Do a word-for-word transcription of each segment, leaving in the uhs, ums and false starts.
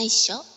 ないっしょ。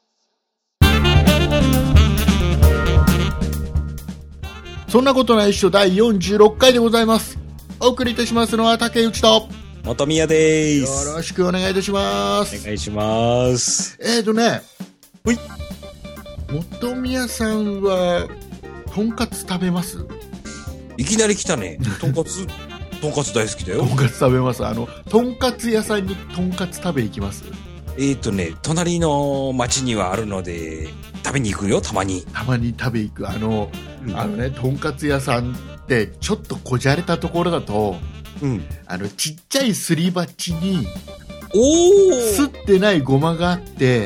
そんなことないっしょだいよんじゅうろっかいでございます。お送りいたしますのは竹内と元宮です。 よろしくお願いいたします。 お願いします。 えーとねほい、 元宮さんはとんかつ食べます？ いきなり来たね。とんかつとんかつ大好きだよ。 とんかつ食べます。あのとんかつ屋さんにとんかつ食べ行きます？ えーとね隣の町にはあるので食べに行くよ。たまにたまに食べ行く。あの、うん、あのねとんかつ屋さんってちょっとこじゃれたところだと、うん、あのちっちゃいすり鉢におすってないごまがあって、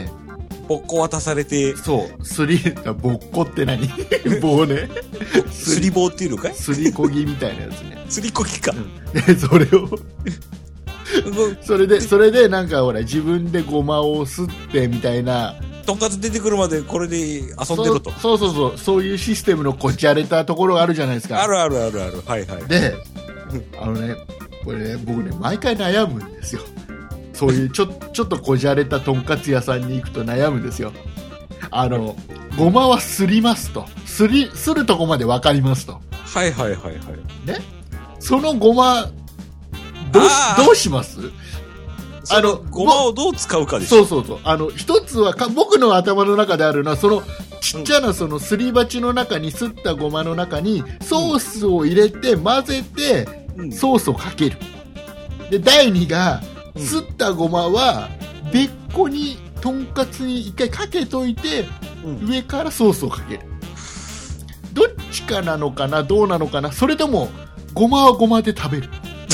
ぼっこ渡されて、 そうすりぼっこって何棒ねすり棒っていうのかい？ すりこぎみたいなやつね。 すりこぎか、 うん、でそれをそれでそれでなんかほら自分でごまをすってみたいな。 とんかつ出てくるまでこれで遊んでると。 そうそうそうそういうシステムのこじゃれたところがあるじゃないですか。 あるあるあるある。はいはい。 であのねこれね僕ね毎回悩むんですよ。そういうちょちょっとこじゃれたとんかつ屋さんに行くと悩むんですよ。あのごまはすりますと、すりするとこまで分かりますと。 はいはいはいはいね、そのごまどうしどうします？ あのごまをどう使うかでしょ。そうそうそう。あの一つはか僕の頭の中であるのはそのちっちゃなそのすり鉢の中にすったごまの中にソースを入れて混ぜてソースをかける。で第二がすったごまは別個にとんかつに一回かけといて、うん、上からソースをかける。どっちかなのかな、どうなのかな。それともごまはごまで食べる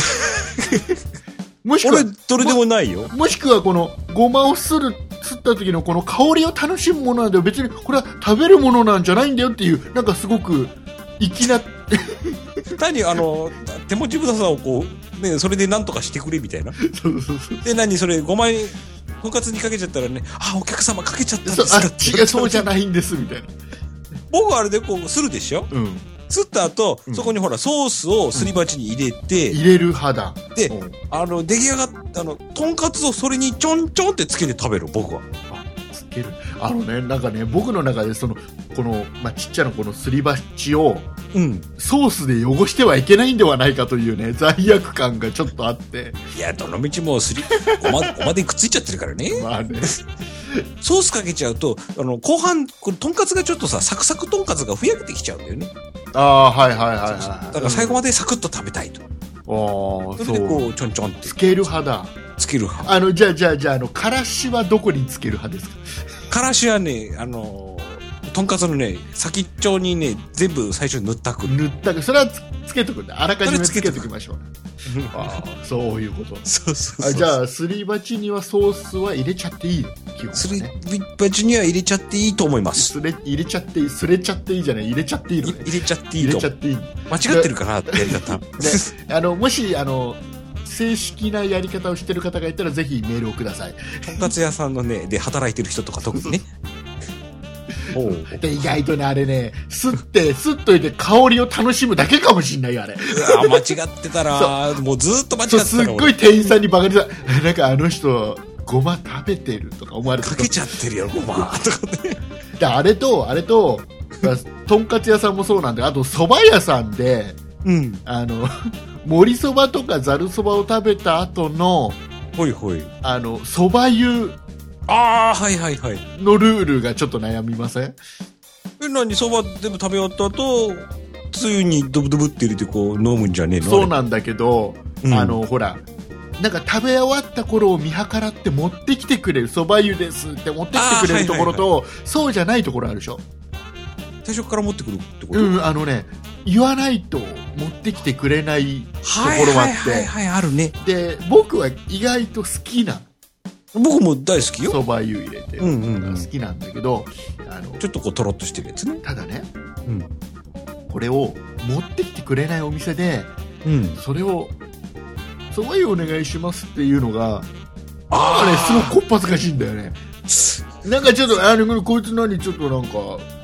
もしくは俺どれでもないよ。 も, もしくはこのごまをするすった時のこの香りを楽しむものなんだよ、別にこれは食べるものなんじゃないんだよっていう、なんかすごく粋な単にあの手持ちぶささをこう、ね、それでなんとかしてくれみたいな。 そうそうそう。 で何それごまにとんかつにかけちゃったらね、あお客様かけちゃったんですか。 そ違うそうじゃないんですみたいな。 僕はあれでこうするでしょ、うん、すった後、うん、そこにほらソースをすり鉢に入れて、 うん、入れる派だ。 で、うん、あの出来上がったあのとんかつをそれにちょんちょんってつけて食べる。僕はあつける。あのねなんかね僕の中でそのこの、まあ、ちっちゃなこのすり鉢を、うん、ソースで汚してはいけないんではないかというね罪悪感がちょっとあって。 いやどの道もすりごまごまでくっついちゃってるからね。 まあねソースかけちゃうとあの後半これとんかつがちょっとさサクサクとんかつがふやけてきちゃうんだよね。 ああはいはいはいはい。 だから最後までサクッと食べたいと。 ああそれでこうちょんちょんってつける派だ。 つける派。 あのじゃあじゃあじゃああのからしはどこにつける派ですか？ からしはねあのとんかつのね先っちょにね全部最初に塗ったく塗ったくそれは つ, つけとくんだ。あらかじめつけときましょう。ああそういうこと。 そうそうそう。 あじゃあすり鉢にはソースは入れちゃっていい？基本、ね、 すり鉢には入れちゃっていいと思います。 すれ入れちゃっていいすれちゃっていいじゃない入れちゃっていいの、ね、 入れちゃっていいと入れちゃっていい。 間違ってるかなってやり方であのもしあの正式なやり方をしてる方がいたらぜひメールをください。 とんかつ屋さんのねで働いてる人とか特にねおで意外とねあれねすってすっといて香りを楽しむだけかもしんないよあれ。 あ間違ってたらもうずっと間違ってたらすっごい店員さんにバカにさなんかあの人ごま食べてるとか思われてかけちゃってるよごまとかね。 であれとあれととんかつ屋さんもそうなんであと蕎麦屋さんで、うん、あの盛りそばとかざるそばを食べた後のほいほいあのそば湯ああはいはいはいのルールがちょっと悩みません？ え何そば全部食べ終わった後つゆにドブドブって入れてこう飲むんじゃねえの？ そうなんだけど、うん、あのほらなんか食べ終わった頃を見計らって持ってきてくれるそば湯ですって持ってきてくれるところと、はいはいはい、そうじゃないところあるでしょ。 最初から持ってくるってこと？ うんあのね言わないと持ってきてくれないところがあって、 はいはいはい、はい、あるね。 で僕は意外と好きな僕も大好きよ。 そば湯入れてるのが好きなんだけど、うんうんうん、あのちょっとこうとろっとしてるやつね。 ただね、うん、これを持ってきてくれないお店で、うん、それをそば湯お願いしますっていうのがああねすごくこっぱずかしいんだよね。なんかちょっとあのこいつ何ちょっとなんか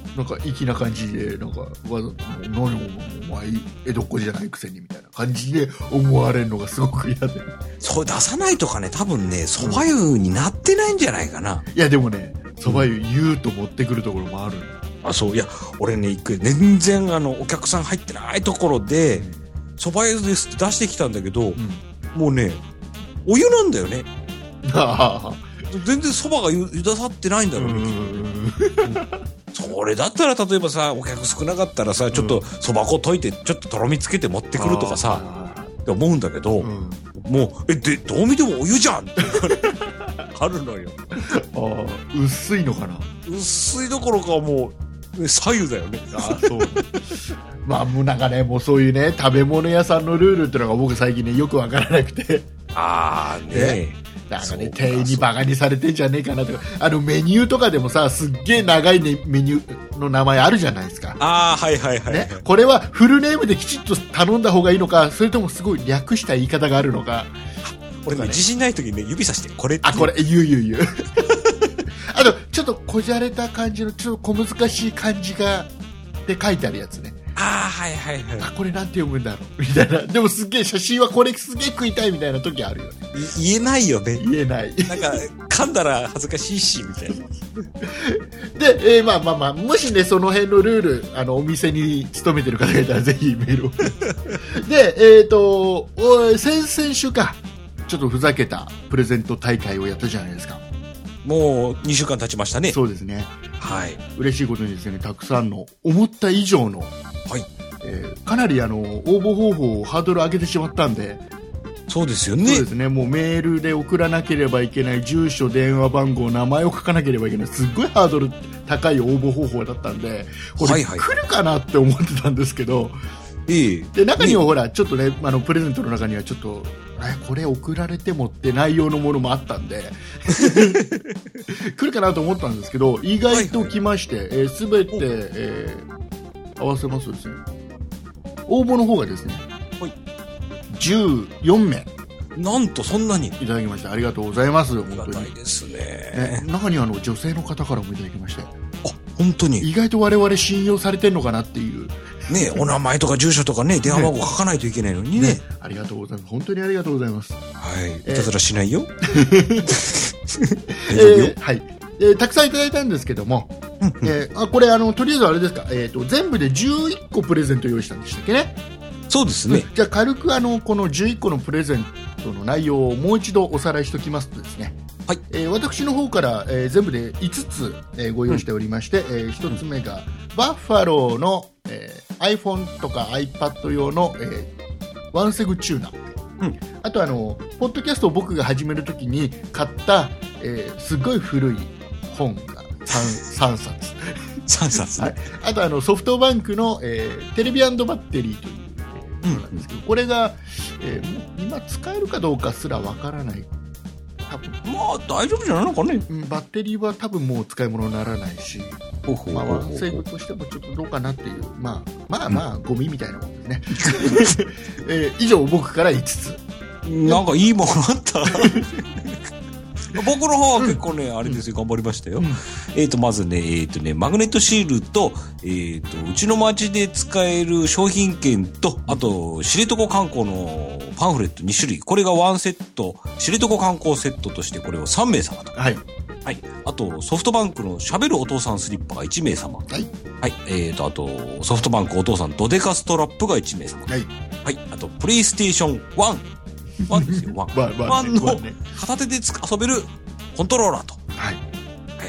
なんか粋な感じでなんかわざと何お前江戸っ子じゃないくせにみたいな感じで思われるのがすごく嫌で、 そう出さないとかね、多分ね蕎麦湯になってないんじゃないかな、 うん、いやでもね蕎麦湯言うと持ってくるところもある、 うん、あそういや俺ね一回全然あのお客さん入ってないところで蕎麦湯ですって出してきたんだけど、うん、もうねお湯なんだよね全然蕎麦がゆゆださってないんだろうね、それだったら例えばさお客少なかったらさちょっと蕎麦粉溶いてちょっととろみつけて持ってくるとかさって思うんだけど、うん、もうえでどう見てもお湯じゃんってあるのよ。 あ薄いのかな。 薄いどころかもう左右だよね。 あそうまあもうなんかねもうそういうね食べ物屋さんのルールってのが僕最近ねよくわからなくてああねなんかね店員にバカにされてんじゃねえかなとか、あのメニューとかでもさすっげえ長い、ね、メニューの名前あるじゃないですか。 ああはいはいはい、はいね、これはフルネームできちっと頼んだ方がいいのか、それともすごい略した言い方があるのか。 俺ね自信ない時にね指さしてこれってあこれ言う言う言うあとちょっとこじゃれた感じのちょっと小難しい漢字がで書いてあるやつね。 ああはいはいはい。 あこれなんて読むんだろうみたいな。でもすっげえ写真はこれすげえ食いたいみたいな時あるよね。 言えないよね。 言えない。 なんか噛んだら恥ずかしいしみたいな。 で、えー、まあまあまあもしねその辺のルールあのお店に勤めてる方がいたらぜひメールを。でえっ、ー、と先々週かちょっとふざけたプレゼント大会をやったじゃないですか。 もうにしゅうかん経ちましたね。 そうですね。 はい。 嬉しいことにですねたくさんの思った以上の、はいえー、かなりあの応募方法をハードル上げてしまったんで。 そうですよね。 そうですね。もうメールで送らなければいけない住所電話番号名前を書かなければいけないすっごいハードル高い応募方法だったんでこれ、はいはい、来るかなって思ってたんですけど、いいで中にはほらちょっとねあのプレゼントの中にはちょっとえこれ送られてもって内容のものもあったんで来るかなと思ったんですけど意外と来まして、はいはいえー、全て、えー、合わせますとですね応募の方がですね、はい、じゅうよんめいなんとそんなにいただきました。ありがとうございます。本当にありがたいですね。 ね中にはあの女性の方からもいただきまして、あ本当に意外と我々信用されてるのかなっていうねお名前とか住所とかね電話番号書かないといけないのに ね, ねありがとうございます。本当にありがとうございます。 はいいたずらしないよ、 えーはいえー、たくさんいただいたんですけども、えー、あこれあのとりあえずあれですか、えー、と全部でじゅういっこプレゼント用意したんでしたっけね。 そうですね。 じゃあ軽くあのこのじゅういっこのプレゼントの内容をもう一度おさらいしておきますとですね、はいえー、私の方から、えー、全部でいつつ、えー、ご用意しておりまして、うんえー、ひとつめがバッファローの、えー、iPhone とか iPad 用の、えー、ワンセグチューナー、うん、あとあのポッドキャストを僕が始めるときに買った、えー、すごい古い本が 3, さんさつさんさつ、ねはい、 あとあのソフトバンクの、えー、テレビ&バッテリーというなんですけど、うん、これが、えー、今使えるかどうかすらわからない。多分まあ大丈夫じゃないのかね。 バッテリーは多分もう使い物にならないし、まあワンセグとしてもちょっとどうかなっていう、まあまあまあ、うん、ゴミみたいなもんですね。えー、以上僕からいつつ。 なんかいいものあった。僕の方は結構ね、うん、あれですよ、頑張りましたよ。うん、えっ、ー、と、まずね、えっ、ー、とね、マグネットシールと、えっ、ー、と、うちの町で使える商品券と、あと、知床観光のパンフレットにしゅるい。これがワンセット、知床観光セットとしてこれをさんめいさまと。はい。はい。あと、ソフトバンクの喋るお父さんスリッパがいちめいさま。はい。はい。えっ、ー、と、あと、ソフトバンクお父さんドデカストラップがいちめいさま。はい。はい。あと、プレイステーションワン。ワンですよ、ワン。ワン、ワン、ワンの片手で遊べるコントローラーと。はい。はい。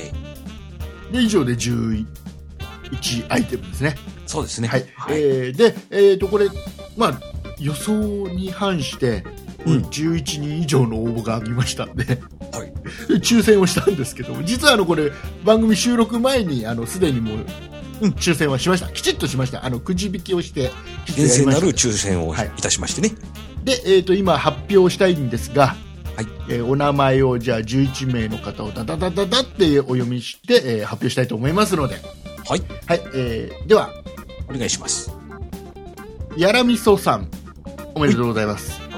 で、以上でじゅういちアイテムですね。 そうですね。 はい。はい、えー、で、えっ、ー、と、これ、まあ、予想に反して、うん、じゅういちにん以上の応募がありましたんで、はい。抽選をしたんですけども、実はあの、これ、番組収録前に、あの、すでにもう、うん、抽選はしました。きちっとしました。あの、くじ引きをして、 厳正なる抽選をいたしましてね。はいで、えーと、今発表したいんですが、はいえー、お名前をじゃあじゅういちめいの方をダダダダダってお読みして、えー、発表したいと思いますので、はい。はい、えー、では、 お願いします。 やらみそさん、おめでとうございます。 おめ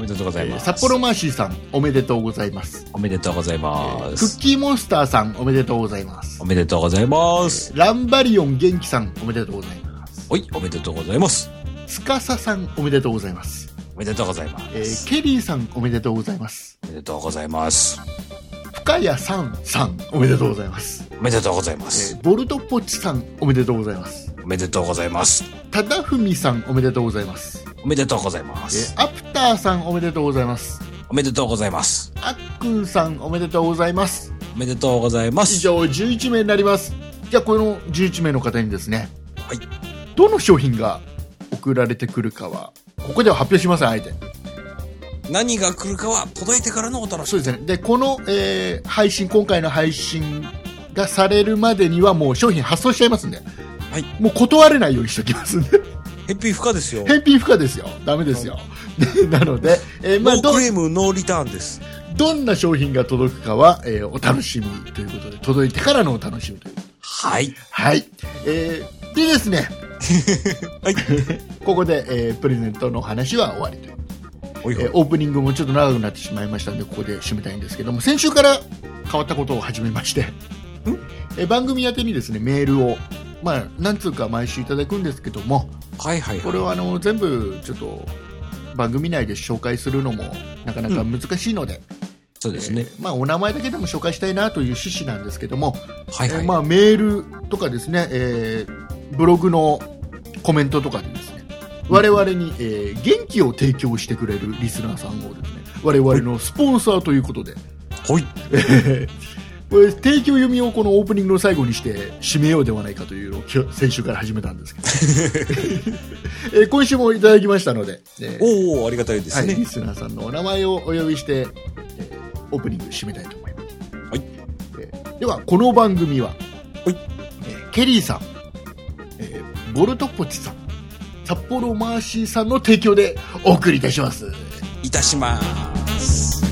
めでとうございます。 えー札幌マーシーさんおめでとうございます。 おめでとうございまクッす。 キーモンスターさんおめでとうございます。 おめでとうございます。 ランバリオン元気さんおめでとうございます。 はい、おめでとうございます。 つかささんおめでとうございます。 おめでとうございまえーす。 ケリーさんおめでとうございます。 おめでとうございます。 深谷さんさんおめでとうございます。 おめでとうございまえす。 ーボルトポチさんおめでとうございます。 おめでとうございます。 ただふみさんおめでとうございます。 おめでとうございまえす。 ーアプターさんおめでとうございます。 おめでとうございます。 あっくんさんおめでとうございます。 おめでとうございま以す。 上じゅういちめいになります。じゃあこのじゅういちめいの方にですね、 はい。 どの商品が送られてくるかはここでは発表しません。あえて何が来るかは届いてからのお楽しみ。 そうですね。でこの、えー配信今回の配信がされるまでにはもう商品発送しちゃいますんで、 はい。 もう断れないようにしておきますんで返品不可ですよ。 返品不可ですよ。ダメですよ。でなので、えーまあ、どノークレームノーリターンです。 どんな商品が届くかは、えーお楽しみということで、届いてからのお楽しみという。 はい。 はい。えーでですね、 はい。 ここで、えープレゼントの話は終わりという。 おいほいえーオープニングもちょっと長くなってしまいましたので、ここで締めたいんですけども、先週から変わったことを始めまして、えー番組宛てにですね、メールを、まあ、何通か毎週いただくんですけども、 はいはいはい。 これをあの全部ちょっと番組内で紹介するのもなかなか難しいので、 そうですね。 えーまあ、お名前だけでも紹介したいなという趣旨なんですけども、 はいはい。 えーまあ、メールとかですね、えーブログのコメントとかでですね、我々に、えー元気を提供してくれるリスナーさんをですね、我々のスポンサーということで、 ほい。 えーこれ提供読みをこのオープニングの最後にして締めようではないかというのを今日先週から始めたんですけど、えー今週もいただきましたので、えーおお、ありがたいですはい、 ね。 リスナーさんのお名前をお呼びして、えーオープニング締めたいと思います。 はい。 えーではこの番組は、 はいえーケリーさん、えーボルトポチさん、札幌マーシーさんの提供でお送りいたします。 いたします。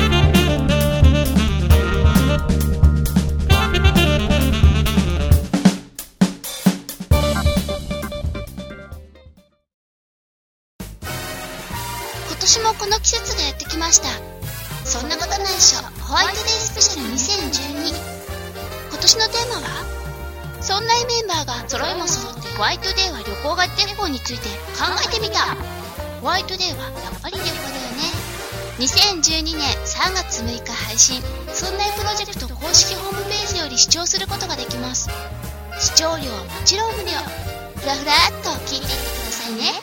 今年もこの季節がやってきました。そんなことないっしょホワイトデースペシャルにせんじゅうに。今年のテーマは、そんなメンバーが揃いも揃ってホワイトデーは旅行がて旅行について考えてみた。ホワイトデーはやっぱり旅行だよね。にせんじゅうにねんさんがつむいか配信、そんなプロジェクト公式ホームページより視聴することができます。視聴料はもちろん無料。ふらふらっと聞いていってくださいね。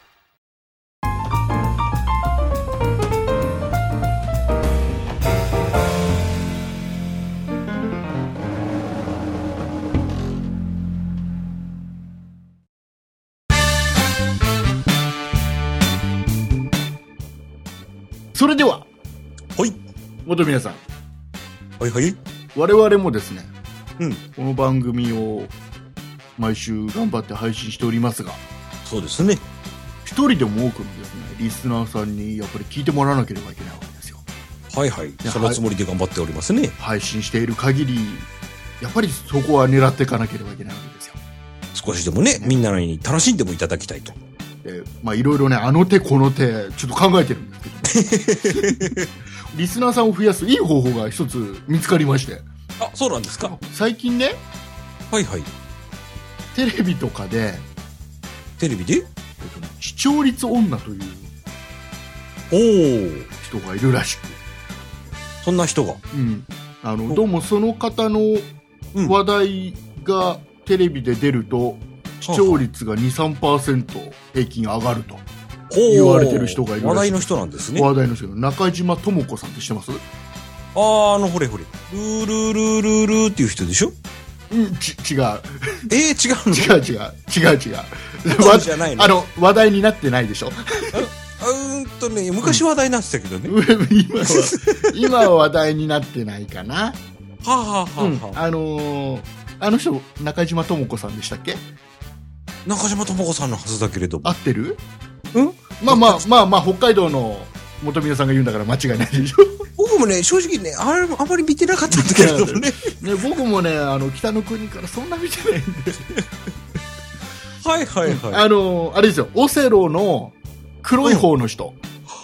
それではほい。 元皆さん、 はいはい。 我々もですね、 うん。 この番組を毎週頑張って配信しておりますが、 そうですね。 一人でも多くのですねリスナーさんにやっぱり聞いてもらわなければいけないわけですよ。 はいはい。 やそのつもりで頑張っておりますね。 配信している限りやっぱりそこは狙っていかなければいけないわけですよ。 少しでもね、みんなに楽しんでもいただきたいと。 でまあいろいろね、あの手この手ちょっと考えてるんですけどリスナーさんを増やすいい方法が一つ見つかりまして、 あ、そうなんですか。 最近ね、 はいはい。 テレビとかでテレビで視聴率女というおお。 人がいるらしく、 そんな人が。 うん、あのどうもその方の話題がテレビで出ると視聴率が にさんパーセント 平均上がると言われてる人がいるらしい。 話題の人なんですね。 話題の人、中島智子さんって知ってます？ あー、あの、ほれほれ。ルールールールールーっていう人でしょ？ うん、ち違うえー、違うの？ 違う違う違う違うそうじゃないの？ あの話題になってないでしょあうーんとね、昔話題になってたけどね。 今は今は話題になってないかな。 はあ、はあはあうんはあ、 あのーあの人中島智子さんでしたっけ？ 中島智子さんのはずだけれども。 合ってる？ うんまあまあまあまあ、北海道の元宮さんが言うんだから間違いないでしょ僕もね、正直ね、あれあまり見てなかったんだけれどもね。 ね、僕もね、あの北の国からそんな見てないんではいはいはい。 あのーあれですよ、オセロの黒い方の人、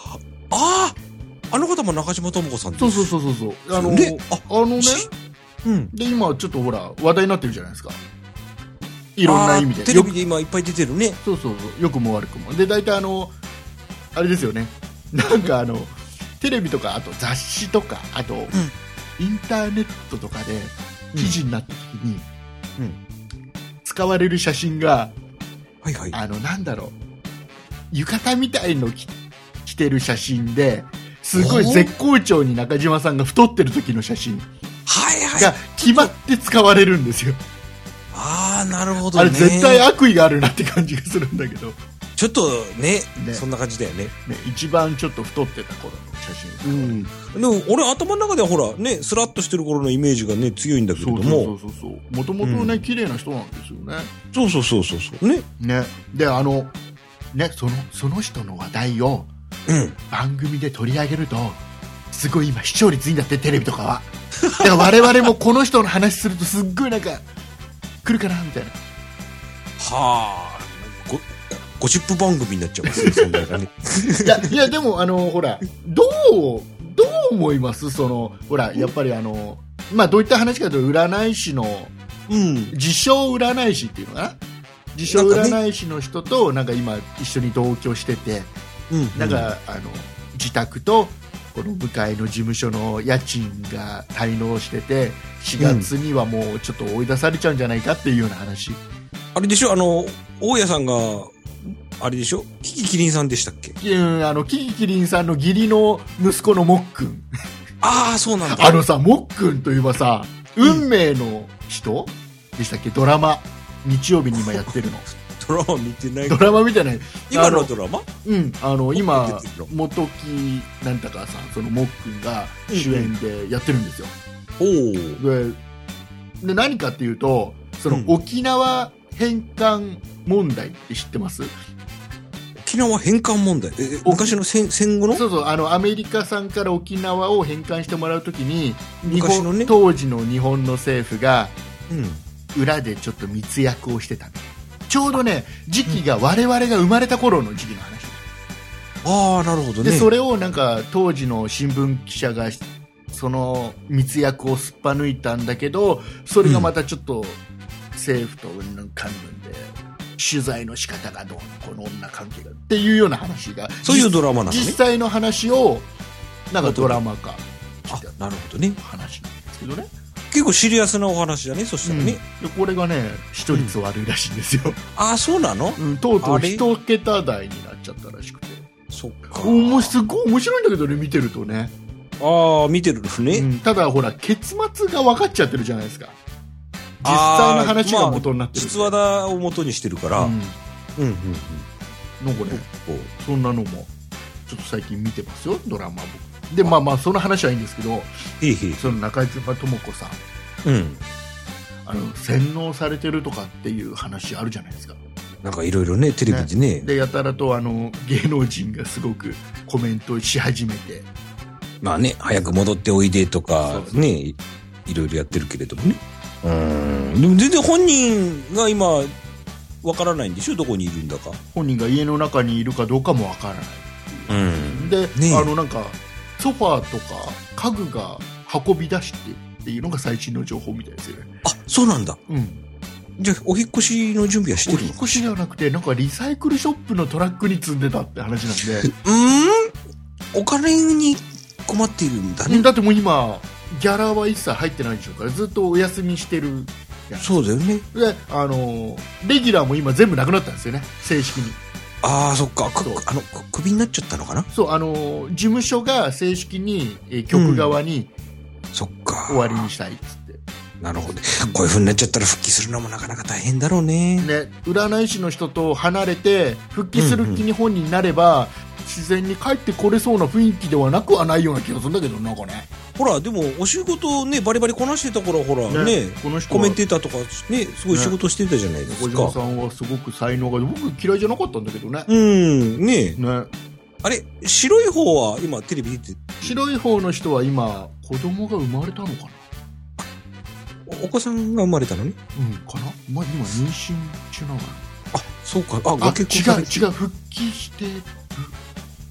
ああ、あの方も中島智子さんです。 そうそうそうそうそう。あの、 ね、 ああのね、 うん。 で、今ちょっとほら、話題になってるじゃないですか。いろんな意味で。 テレビで今いっぱい出てるね。 そうそうそう。良くも悪くも。で、大体あの、あれですよね。なんかあの、テレビとか、あと雑誌とか、あと、うん、インターネットとかで記事になった時に、うんうん、使われる写真が、 はいはい、 あの、なんだろう、浴衣みたいの着、着てる写真で、すごい絶好調に中島さんが太ってる時の写真が決まって使われるんですよ。 ああ、なるほどね。 あれ絶対悪意があるなって感じがするんだけど。 ちょっと ね, ねそんな感じだよね。 ね、一番ちょっと太ってた頃の写真。 うん。でも俺頭の中ではほらね、スラッとしてる頃のイメージがね強いんだけれども。そうそうそうそう。もともとね、うん、綺麗な人なんですよね。 そうそうそうそうそう。ね。 ね。で、あの、ね、その、その人の話題を、うん、番組で取り上げると、すごい今視聴率いいんだって、テレビとかは。だから我々もこの人の話するとすっごいなんか、来るかなみたいな。 はあ。ごゴシップ番組になっちゃいますね、そんなね。 いや、いや、でも、あの、ほら、どう、どう思いますその、ほら、やっぱりあの、まあ、どういった話かというと、占い師の、うん、自称占い師っていうのかな自称占い師の人と、なんか今、一緒に同居してて、うん、なんか、あの、自宅と、この向かいの事務所の家賃が滞納してて、しがつにはもうちょっと追い出されちゃうんじゃないかっていうような話。 あれでしょ、あの、大家さんが、あれでしょキキキリンさんでしたっけ？ うん、あの、キキキリンさんの義理の息子のモックン。 ああ、そうなんだ。 あのさ、モックンといえばさ、運命の人、うん、でしたっけドラマ。日曜日に今やってるの。 ドラマ見てない。 ドラマ見てない。 今のドラマ？ うん、あの、今、元木なんたかさん、そのモックンが主演でやってるんですよ。 おお。 で、で、何かっていうと、その沖縄返還問題って知ってます？ 沖縄返還問題、え昔の 戦, 戦後のそうそう、あのアメリカさんから沖縄を返還してもらうときに日本の、ね、当時の日本の政府が、うん、裏でちょっと密約をしてたの。ちょうどね時期が我々が生まれた頃の時期の話。 ああ、なるほどね。 でそれをなんか当時の新聞記者がその密約をすっぱ抜いたんだけど、それがまたちょっと政府とうんぬんかんぬんで取材の仕方がどうのこの女関係がっていうような話が、 そういうドラマなのね。 実際の話をなんかドラマ化して、なるほどね、 話なんですけどね。 結構シリアスなお話だね。そしたらね、 うん、でこれがね視聴率悪いらしいんですよ、うん、 ああ、そうなの、 うん、とうとう一桁台になっちゃったらしくて。 そっか。 おもすごい面白いんだけどね、見てるとね。 ああ、見てるのね、 うん、ただほら結末が分かっちゃってるじゃないですか。実際の話が元になってる、まあ、 実話だを元にしてるから、うん、うんうんうんなんかね、そんなのもちょっと最近見てますよ、ドラマ僕で。まあまあその話はいいんですけど、 いいいいその中島智子さん、うん、あの洗脳されてるとかっていう話あるじゃないですか。 なんかいろいろねテレビで ね, ねでやたらとあの芸能人がすごくコメントし始めて、 まあね、早く戻っておいでとかそうそうね、いろいろやってるけれどもね。うん、でも全然本人が今わからないんでしょ、どこにいるんだか。 本人が家の中にいるかどうかもわからないっていう、うん、で、ね、あのなんかソファーとか家具が運び出してっていうのが最新の情報みたいですよね。 あ、そうなんだ。 うん。 じゃあお引っ越しの準備はしてるの？ お引っ越しではなくて、なんかリサイクルショップのトラックに積んでたって話なんで。 うーん、お金に困っているんだね。 だってもう今ギャラは一切入ってないでしょうから、ずっとお休みしてる。 そうだよね。 で、あのレギュラーも今全部なくなったんですよね、正式に。 ああ、そっか。そう、あのクビになっちゃったのかな。 そう、あの事務所が正式に、えー、局側に、 うん、そっか、 終わりにしたいっつって。 なるほど。こういう風になっちゃったら復帰するのもなかなか大変だろうね。 ね、占い師の人と離れて復帰する気に本人になれば、うんうん、自然に帰ってこれそうな雰囲気ではなくはないような気がするんだけど、なんかね。 ほら、でもお仕事ねバリバリこなしてた頃、ほら ね, ねこの人コメンテーターとかねすごい仕事してたじゃないですか。 小島さんはすごく才能が、僕嫌いじゃなかったんだけどね。 うんねね。 あれ、白い方は今テレビ出てる？ 白い方の人は今子供が生まれたのかな。 お子さんが生まれたのね。 うんかな、まあ、今妊娠中なのかな。 あ、そうか。あ、 ご結婚されて。違う違う、復帰してる。 う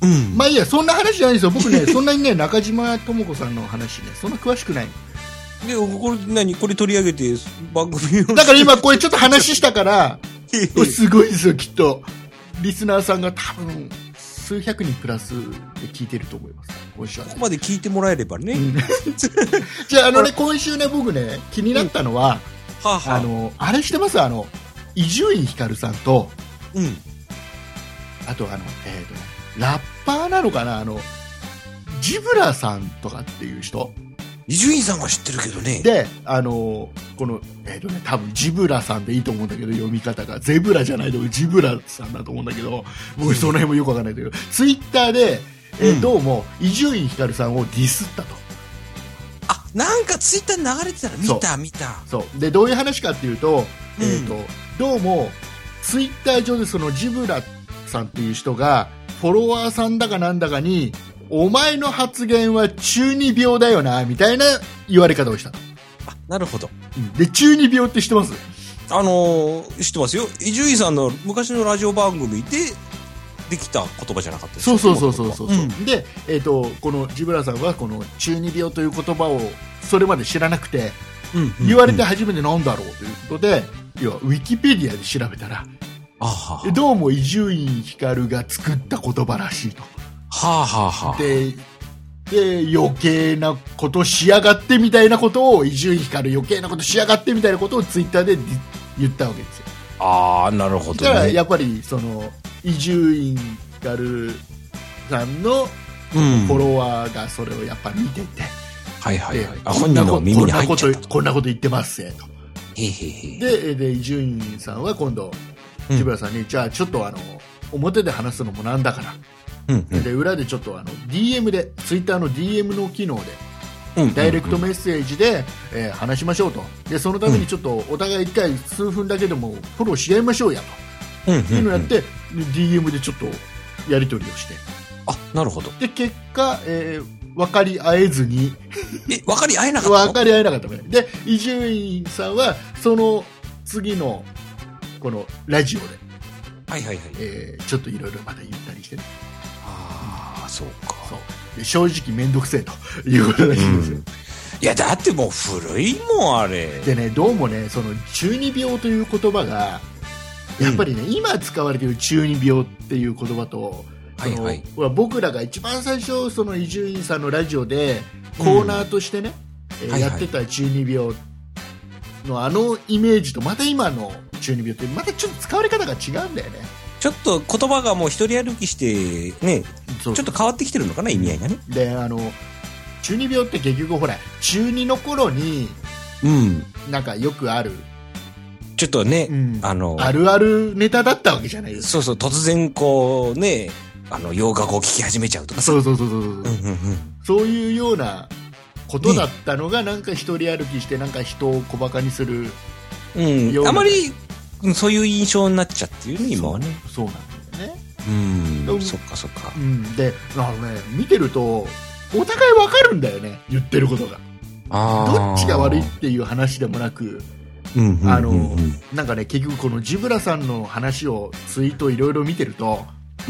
うん。 まあいいや、そんな話じゃないんですよ。僕ね、そんなにね、中島智子さんの話ね、そんな詳しくない。 で、これ何これ取り上げて番組を。 だから今これちょっと話したから、すごいですよ、きっと。リスナーさんが多分、数百人プラスで聞いてると思います。今週は、ね。 ここまで聞いてもらえればね。うん、 じゃあ、あのね、今週ね、僕ね、気になったのは、 うん、はあはあ、 あの、あれしてますあの、伊集院光さんと、 うん。 あと、あの、えっ、ー、とね、ラッパーなのかなあの、ジブラさんとかっていう人。 伊集院さんは知ってるけどね。 で、あの、この、えっ、ー、とね、多分ジブラさんでいいと思うんだけど、読み方が。ゼブラじゃないとジブラさんだと思うんだけど、僕その辺もよくわかんないんだけど、ツイッターで、えーうん、どうも、伊集院光さんをディスったと。 あ、なんかツイッターに流れてたら見た、見た。 そう。で、どういう話かっていうと、えっ、ー、と、うん、どうも、ツイッター上でそのジブラさんっていう人が、フォロワーさんだかなんだかに、お前の発言は中二病だよな、みたいな言われ方をしたと。 あ、なるほど。 で、中二病って知ってます？ あのー、知ってますよ。伊集院さんの昔のラジオ番組でできた言葉じゃなかったですか？ そうそうそうそうそう、うん、で、えっ、ー、と、このジブラさんはこの中二病という言葉をそれまで知らなくて、うんうんうん、言われて初めてなんだろうということで、要はウィキペディアで調べたら、 あははどうも伊集院光が作った言葉らしいと。 はあはあはあ、 で, で余計なことしやがってみたいなことを伊集院光余計なことしやがってみたいなことをツイッターで言ったわけですよ。 ああ、なるほどね。 だからやっぱりその伊集院光さんのフォロワーがそれをやっぱ見てて、うん、 はいはいはい、あ、本人の耳に入っちゃったと。 こんなこと言ってますよと。 へへへ。 でで伊集院さんは今度ジブラさんに、うん、じゃあちょっとあの表で話すのもなんだからうんうん、で裏でちょっとあの ディーエム でツイッターの ディーエム の機能で、うんうんうん、ダイレクトメッセージで、えー、話しましょうと。でそのためにちょっとお互いいっかい数分だけでもフォローし合いましょうやと、うんうんうん、いうのをやって ディーエム でちょっとやり取りをして、 あ、なるほど。 で結果、えー、分かり合えずにえ分かり合えなかったの？ 分かり合えなかったね。で伊集院さんはその次のこのラジオで、 はいはいはい、 えー、ちょっといろいろまた言ったりしてね。 そうか。 そうで正直面倒くせえということらしいんですよ、うん、 いやだってもう古いもんあれでね。どうもねその中二病という言葉がやっぱりね、うん、今使われている中二病っていう言葉と、はいはい、僕らが一番最初その伊集院さんのラジオでコーナーとしてね、うんえー、やってた中二病のあのイメージとまた今の中二病ってまたちょっと使われ方が違うんだよね。 ちょっと言葉がもう一人歩きしてね、ちょっと変わってきてるのかな、意味合いがね。 で、あの中二病って結局ほら中二の頃に、 うん、 なんかよくあるちょっとね、 うん、 あのあるあるネタだったわけじゃないですか。 そうそう、突然こうね、あの洋楽を聴き始めちゃうとかさ、 そうそうそうそう、うんうんうん、そういうようなことだったのが、ね、なんか一人歩きしてなんか人を小バカにする、 うん、あまりそういう印象になっちゃってるね今はね。 そうなんだよね。 うん、そっかそっか。 うん、であのね見てるとお互いわかるんだよね、言ってることが。どっちが悪いっていう話でもなく、 うんうんうんうん、 あのなんかね結局このジブラさんの話をツイートいろいろ見てると、 うん、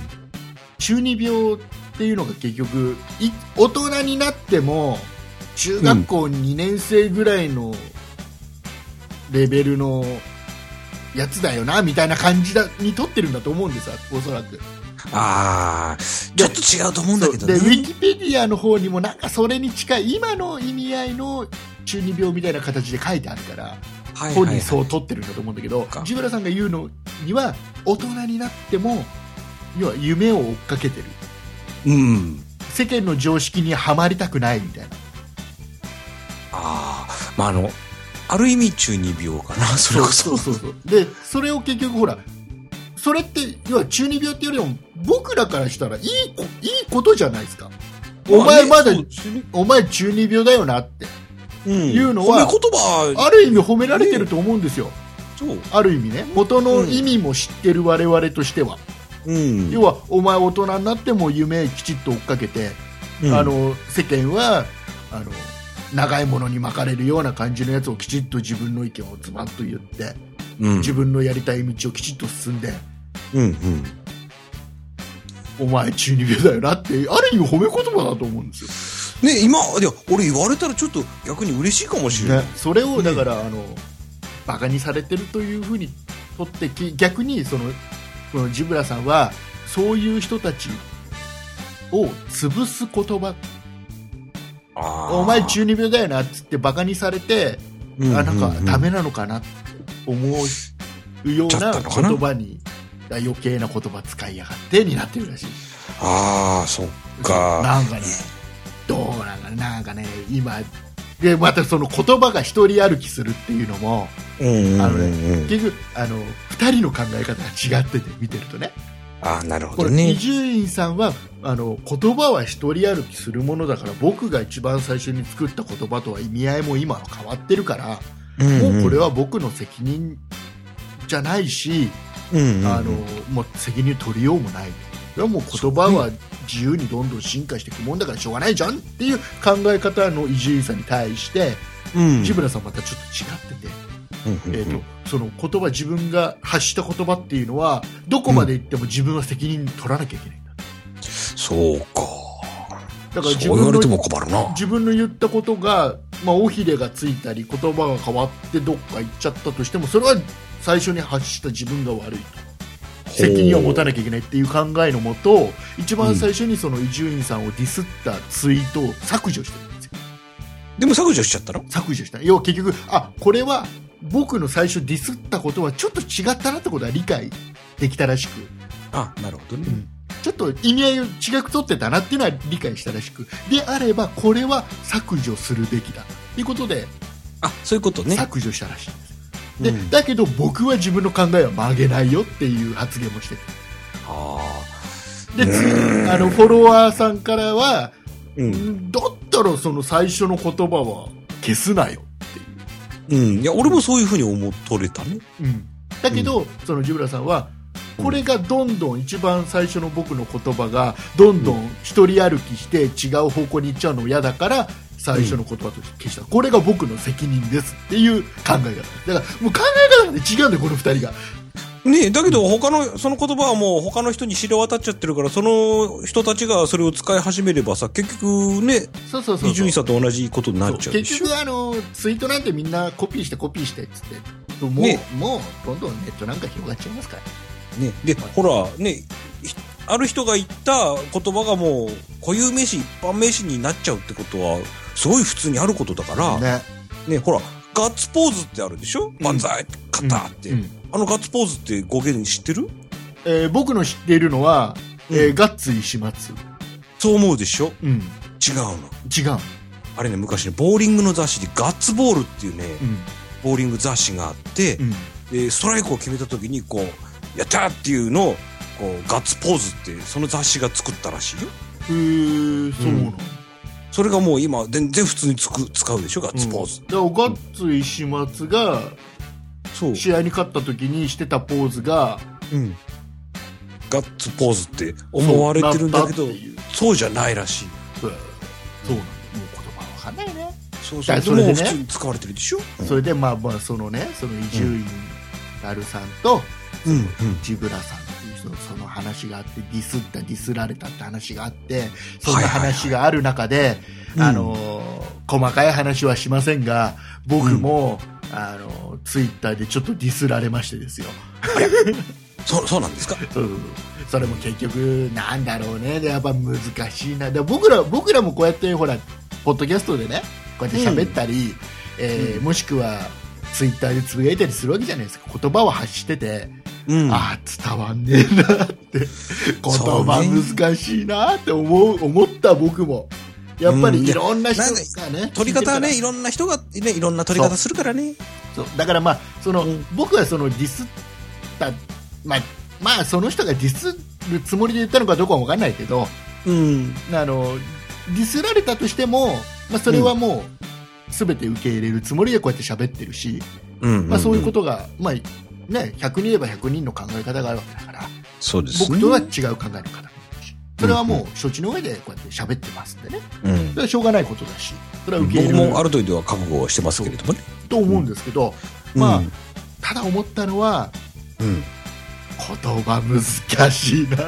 中二病っていうのが結局い大人になっても中学校にねん生ぐらいのレベルのやつだよなみたいな感じだに取ってるんだと思うんですよ、おそらく。 ああ、ちょっと違うと思うんだけどね。 でウィキペディアの方にもなんかそれに近い今の意味合いの中二病みたいな形で書いてあるから、はいはいはい、本人そう取ってるんだと思うんだけど、ジブラさんが言うのには大人になっても要は夢を追っかけてる、 うん、 世間の常識にはまりたくないみたいな。 ああ、まああのある意味中二病かな、それこそ。 そうそうそう。でそれを結局ほらそれって要は中二病っていうよりも僕らからしたらいい、いいことじゃないですか。お前まだ、お前中二病だよなっていうのは、 うん、言葉ある意味褒められてると思うんですよ、ね、 そうある意味ね、元の意味も知ってる我々としては、 うん、 要はお前大人になっても夢きちっと追っかけて、うん、あの世間はあの長いものに巻かれるような感じのやつをきちっと自分の意見をズバッと言って、うん、自分のやりたい道をきちっと進んで、 うんうん、 お前中二病だよなってある意味褒め言葉だと思うんですよ。ね、今いや俺言われたらちょっと逆に嬉しいかもしれない。ね、 それをだから、ね、あのバカにされてるというふうにとって逆にそのこのジブラさんはそういう人たちを潰す言葉、あお前中二病だよなっつってバカにされて、うんうんうん、あなんかダメなのかなって思うような言葉に余計な言葉使いやがってになってるらしい。 ああそっか。 なんかねどうなんかねなんかね今でまたその言葉が一人歩きするっていうのも、うんうんうん、あのね、結局あのふたりの考え方が違ってて見てるとね。 あなるほどね。 伊集院さんはあの言葉は一人歩きするものだから僕が一番最初に作った言葉とは意味合いも今は変わってるから、うんうん、もうこれは僕の責任じゃないし、うんうんうん、あのもう責任取りようもない。それはもう言葉は自由にどんどん進化していくもんだからしょうがないじゃんっていう考え方の伊集院さんに対して、うん、ジブラさんまたちょっと違ってて、うんうんうん、えーと、その言葉自分が発した言葉っていうのはどこまで行っても自分は責任取らなきゃいけないんだ、 うん、そうか。 だから自分のそう言われても困るな。 自分の言ったことが、まあ、尾ひれがついたり言葉が変わってどっか行っちゃったとしてもそれは最初に発した自分が悪いと責任を持たなきゃいけないっていう考えのもと一番最初にその伊集院さんをディスったツイートを削除してるんですよ。 でも削除しちゃったの？ 削除した。要は結局あこれは僕の最初ディスったことはちょっと違ったなってことは理解できたらしく、 あなるほどね、うん、 ちょっと意味合いを違く取ってたなっていうのは理解したらしくであればこれは削除するべきだということであそういうことね削除したらしいんです。で、うん、だけど僕は自分の考えは曲げないよっていう発言もしてる。 あであのフォロワーさんからは、うん、だったらその最初の言葉は消すなよっていう、 うん、いや俺もそういうふうに思っとれたね、 うん、だけど、うん、そのジブラさんはこれがどんどん一番最初の僕の言葉がどんどん一人歩きして違う方向に行っちゃうの嫌だから最初の言葉として消した、うん、これが僕の責任ですっていう考え方だからもう考え方が、ね、違うんだよこの二人がねえだけど他のその言葉はもう他の人に知れ渡っちゃってるからその人たちがそれを使い始めればさ結局ね伊集院さんと同じことになっちゃうでしょ。 結局あのツイートなんてみんなコピーしてコピーしてっつってもう、ね、もうどんどんネットなんか広がっちゃいますからね。で、ほらねある人が言った言葉がもう固有名詞一般名詞になっちゃうってことはすごい普通にあることだからね。ねほらガッツポーズってあるでしょ、うん、万歳肩って、うんうん、あのガッツポーズって語源知ってる？ えー、僕の知っているのは、うんえー、ガッツ石松。 そう思うでしょ、 うん、違うの違うあれね昔ねボーリングの雑誌でガッツボールっていうね、うん、ボーリング雑誌があって、うん、でストライクを決めた時にこうやったーっていうのをこうガッツポーズってその雑誌が作ったらしいよ。 へーそうなの、うんそれがもう今全然普通につく使うでしょガッツポーズ、 うん、だからガッツ石松が試合に勝った時にしてたポーズが、 うん、ガッツポーズって思われてるんだけど そ, そうじゃないらしい。 そうそうなんだ。もう言葉わかんないね。 そうそうそれでね普通に使われてるでしょ、 うん、それでまあまあそのねその伊集院光さんと、うん、ジブラさんっていう人のその話があってディスったディスられたって話があってそんな話がある中で、はいはいはいあのーうん、細かい話はしませんが僕も、うん、あのー、ツイッターでちょっとディスられましてですよ。 そ, そうなんですか。 そうそうそうそれも結局なんだろうねやっぱ難しいな。で僕ら僕らもこうやってほらポッドキャストでねこうやって喋ったり、うんえーうん、もしくはツイッターでつぶやいたりするわけじゃないですか。言葉を発してて、うん、ああ伝わんねえなって言葉難しいなって思う思った僕もやっぱりいろんな人がね、 うん、取り方はねいろんな人がねいろんな取り方するからね。 そうだからまあその、うん、僕はそのディスったまあまあその人がディスるつもりで言ったのかどうかは分かんないけど、うん、あのディスられたとしても、まあ、それはもう全て受け入れるつもりでこうやって喋ってるし、うんうんうんまあ、そういうことが、まあね、ひゃくにんいればひゃくにんの考え方があるわけだからそうです、ね、 僕とは違う考えの方それはもう承知の上でこうやって喋ってますんでね、うん、それはしょうがないことだしそれは受け入れる僕もある程度は覚悟をしてますけれどもねと思うんですけど、うん、まあただ思ったのは、うん、言葉難しいな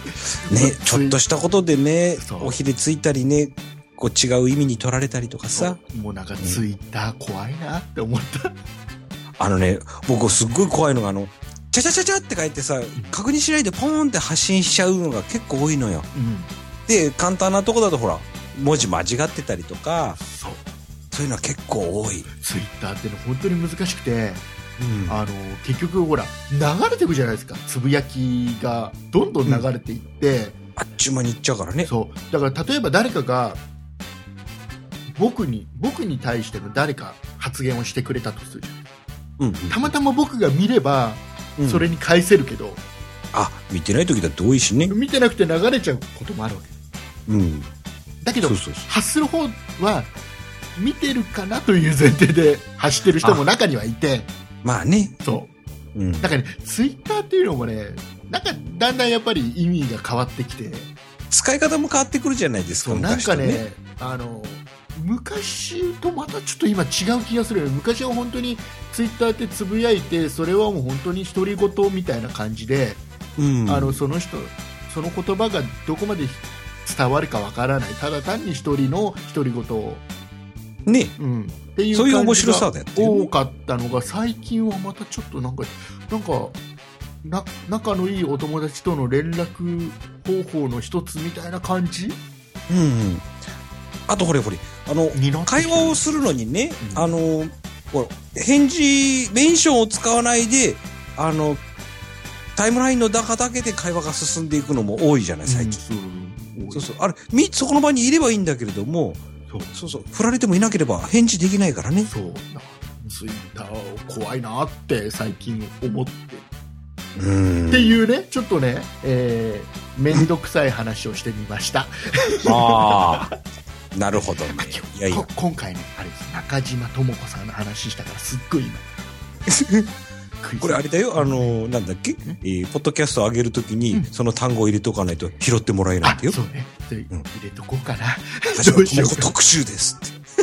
ね、ちょっとしたことでねそ、うおひれついたりね、こう違う意味に取られたりとかさ。 もうなんかツイッター怖いなって思った。 あのね、僕すっごい怖いのが、あの、ちゃちゃちゃちゃって書いてさ、確認しないでポーンって発信しちゃうのが結構多いのよ。 うん、 で、簡単なとこだとほら、文字間違ってたりとか、 そう。 そういうのは結構多い。 ツイッターっての本当に難しくて、 うん、 あの結局ほら流れていくじゃないですか。つぶやきがどんどん流れていって、うん、 あっちゅう間にいっちゃうからね。 そうだから例えば誰かが僕に僕に対しての誰か発言をしてくれたとするじゃん、うんうん、たまたま僕が見ればそれに返せるけど、うん、 あ、見てない時だって多いしね。 見てなくて流れちゃうこともあるわけ、うん、だけどそうそうそう、発する方は見てるかなという前提で発してる人も中にはいて、 まあね。 そう。うん、だからね、ツイッターっていうのもね、なんかだんだんやっぱり意味が変わってきて。 使い方も変わってくるじゃないですか、 そう、なんかね、あの、昔とまたちょっと今違う気がするよね。昔は本当にツイッターってつぶやいて、それはもう本当に独り言みたいな感じで、うん、あの、その人、その言葉がどこまで伝わるかわからない。ただ単に一人の独り言を。 ね、 うん、っていうそういう面白さだよね。 多かったのが最近はまたちょっとなんかなんかな仲のいいお友達との連絡方法の一つみたいな感じ。 うん、うん、あとほれほれあの会話をするのにね、うん、あのほら返事メンションを使わないであのタイムラインの中だけで会話が進んでいくのも多いじゃない最近。うん、そうそうそうあれみそこの場にいればいいんだけれども。そうそうそう振られてもいなければ返事できないからね。 そうツイッター怖いなって最近思ってうんっていうねちょっとね、えー、めんどくさい話をしてみました。 ああなるほどね。 いやいや今回ねあれです中島智子さんの話したからすっごい今これあれだよあのなんだっけ、えー、ポッドキャストを上げるときに、うん、そその単語を入れとかないと拾ってもらえないんだよ。 そうねそれ、うん、入れとこうかな。 どうしようか特集です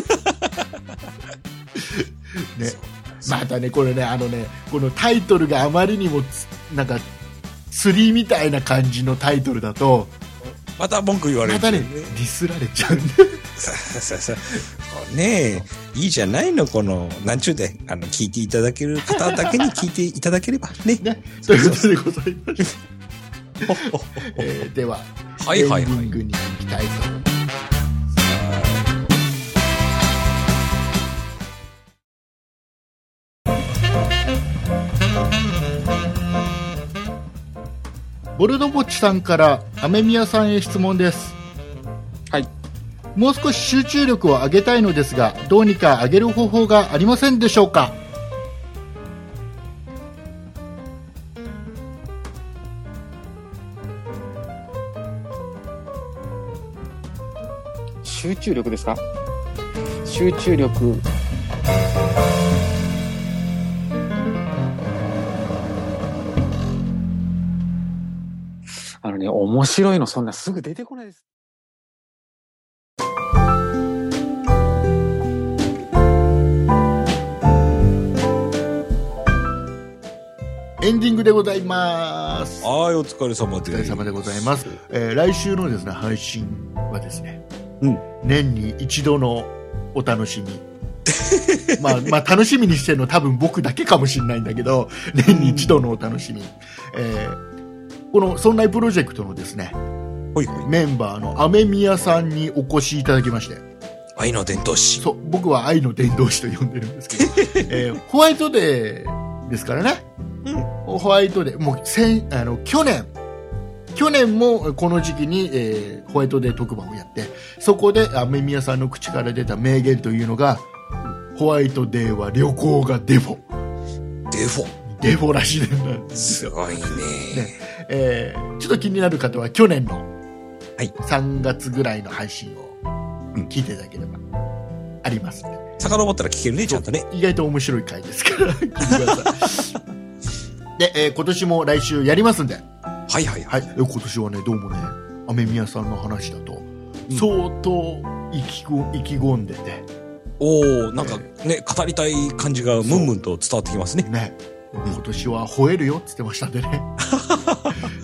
ってねまたねこれねあのねこのタイトルがあまりにもなんか釣りみたいな感じのタイトルだとまた文句言われる、 ね、またねディスられちゃうんでさささねえいいじゃないのこのなんちゅうであの聞いていただける方だけに聞いていただければね。ねということでございます、えー、では、 はいはいはい、 エンディングに行きたいと思います。ボルドボッチさんから雨宮さんへ質問です。 はい。 もう少し集中力を上げたいのですがどうにか上げる方法がありませんでしょうか。 集中力ですか。集中力あのね面白いのそんなすぐ出てこないです。 エンディングでございます。 はい、お疲れ様です。 お疲れ様でございます。えー、来週のですね配信はですね、 うん、 年に一度のお楽しみ。まあまあ楽しみにしてるの多分僕だけかもしれないんだけど、年に一度のお楽しみ。えー、このそんなプロジェクトのですね、 ほいほいメンバーの雨宮さんにお越しいただきまして。 愛の伝道師。 そう、僕は愛の伝道師と呼んでるんですけど、えー、ホワイトデーですからね。うん、ホワイトデーもう先あの去年去年もこの時期に、えー、ホワイトデー特番をやってそこで雨宮さんの口から出た名言というのがホワイトデーは旅行がデフォデフォデフォらしいんです。 すごいね。ね、 えー、ちょっと気になる方は去年のさんがつぐらいの配信を聞いていただければありますね。 遡ったら聞けるねちゃんとね。 意外と面白い回ですから聞いてください。で、えー、今年も来週やりますんで。 はいはいはい。 はい、今年はね、どうもね、雨宮さんの話だと、相当意気ご、意気込んでて。 おー、なんかね、語りたい感じがムンムンと伝わってきますね。 ね。今年は吠えるよって言ってましたんでね。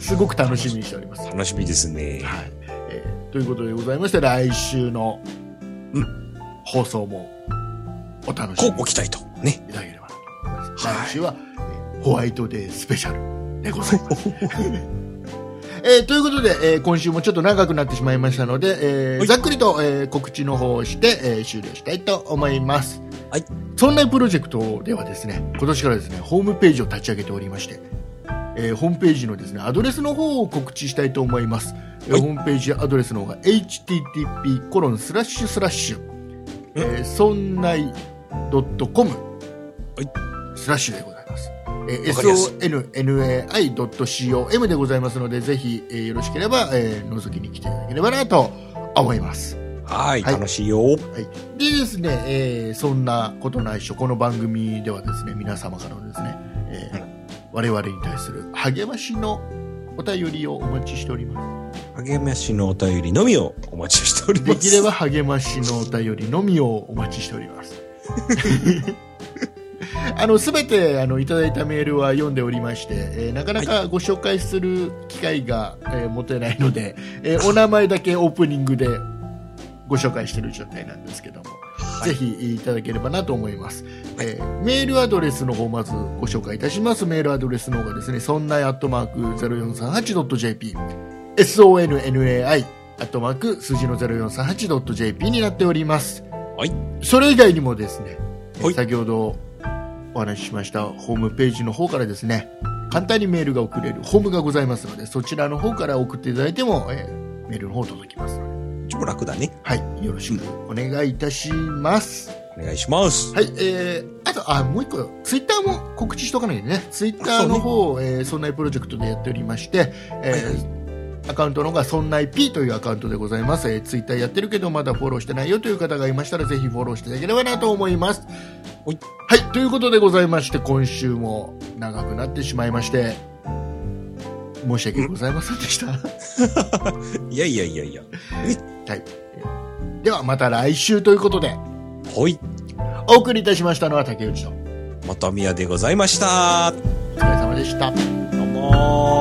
すごく楽しみにしております。 楽しみですね。 はい。えー、ということでございまして、来週の、うん、放送もお楽しみにご期待とねいただければと思います。はい、来週は、えー、ホワイトデースペシャルでございます。えー、ということで、えー、今週もちょっと長くなってしまいましたので、えー、ざっくりと、えー、告知の方をして、えー、終了したいと思います。 はい。 そんなプロジェクトではですね、今年からですね、ホームページを立ち上げておりまして、えー、ホームページのですね、アドレスの方を告知したいと思います。はい、ホームページアドレスの方が エイチティーティーピーコロンスラッシュスラッシュそんないドットコムスラッシュでございます。えー、エスオーエヌエヌエーアイドットコム でございますので、ぜひ、えー、よろしければ、えー、覗きに来ていただければなと思います。 はい、はい、楽しいよ。 はい。でですね、えー、そんなことないっしょ、この番組ではですね、皆様からのですね、えー、我々に対する励ましのお便りをお待ちしております。 励ましのお便りのみをお待ちしております。 できれば励ましのお便りのみをお待ちしております。あの、すべて、あの、いただいたメールは読んでおりまして、えー、なかなかご紹介する機会が、えー、持てないので、えー、お名前だけオープニングでご紹介している状態なんですけども、はい、ぜひいただければなと思います。えー、メールアドレスの方まずご紹介いたします。メールアドレスの方がですね、そんないアットマーク ゼロよんさんはちドットジェーピー、エスオーエヌエヌエーアイ アットマーク数字の ゼロよんさんはちドットジェーピー になっております。 はい。 それ以外にもですね、 はい、 先ほどお話ししましたホームページの方からですね、簡単にメールが送れるホームがございますので、そちらの方から送っていただいても、えー、メールの方届きますので、 ちょっと楽だね。 はい、よろしくお願いいたします。 お願いします。 はい、えー、あと、あ、もう一個、ツイッターも告知しとかないとね、ツイッターの方、ね、えー、そんないプロジェクトでやっておりまして、えー、はいはい、アカウントの方がそんない P というアカウントでございます。えー、ツイッターやってるけどまだフォローしてないよという方がいましたら、ぜひフォローしていただければなと思います。はい、はい、ということでございまして、今週も長くなってしまいまして、申し訳ございませんでした。 いやいやいやいや。 はい。ではまた来週ということで、 はい。 お送りいたしましたのは竹内と本宮でございました。 お疲れ様でした。 どうもー。